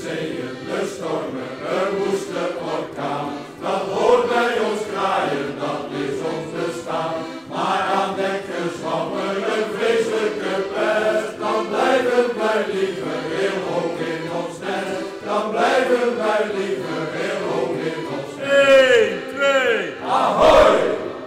zeeën, de stormen, een woeste orkaan. Dat hoort bij ons kraaien, dat is ons bestaan. Maar aan dekken zwammen een vreselijke pest, dan blijven wij liever heel hoog in ons nest. Dan blijven wij liever heel hoog in ons nest. 1, 2, ahoy!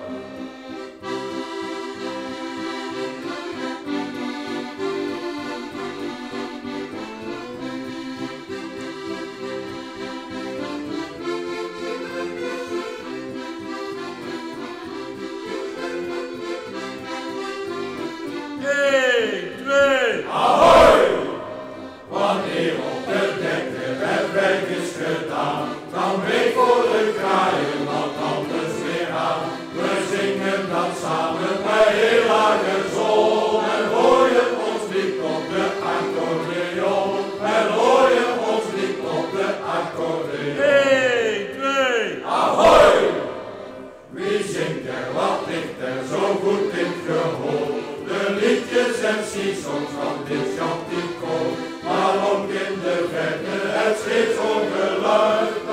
Ahoy! Wanneer op de dekken het werk is gedaan, dan breekt voor de kraaien wat anders weer aan. We zingen dan samen bij heel lage zon en hoor je ons lied op de accordeon. En hoor je ons lied op de accordeon. 1, 2, ahoy! Wie zingt er, wat ligt er zo goed in het gehoor? De liedjes en seasongs van dit chanticoor, maar ook in de verte het schipsongeluid.